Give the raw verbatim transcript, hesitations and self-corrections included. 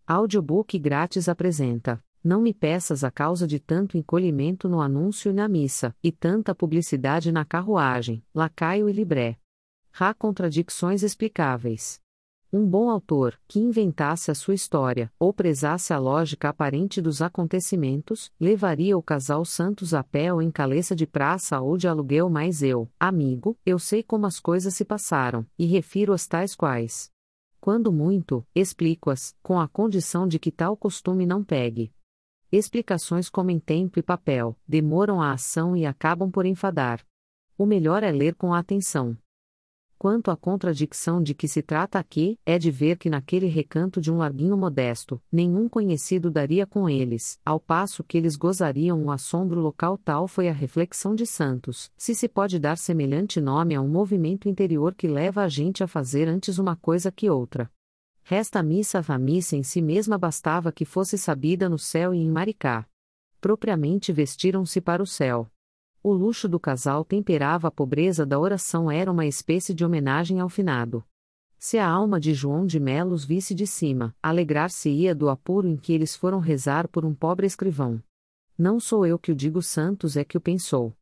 Audiobook grátis apresenta: Não me peças a causa de tanto encolhimento no anúncio e na missa, e tanta publicidade na carruagem, lacaio e libré. Há contradições explicáveis. Um bom autor, que inventasse a sua história, ou prezasse a lógica aparente dos acontecimentos, levaria o casal Santos a pé ou em caleça de praça ou de aluguel, mas eu, amigo, eu sei como as coisas se passaram, e refiro-as tais quais. Quando muito, explico-as, com a condição de que tal costume não pegue. Explicações comem tempo e papel, demoram a ação e acabam por enfadar. O melhor é ler com atenção. Quanto à contradição de que se trata aqui, é de ver que naquele recanto de um larguinho modesto, nenhum conhecido daria com eles, ao passo que eles gozariam o assombro local. Tal foi a reflexão de Santos, se se pode dar semelhante nome a um movimento interior que leva a gente a fazer antes uma coisa que outra. Resta a missa. A missa em si mesma bastava que fosse sabida no céu e em Maricá. Propriamente vestiram-se para o céu. O luxo do casal temperava a pobreza da oração, era uma espécie de homenagem ao finado. Se a alma de João de Melo os visse de cima, alegrar-se-ia do apuro em que eles foram rezar por um pobre escrivão. Não sou eu que o digo, Santos é que o pensou.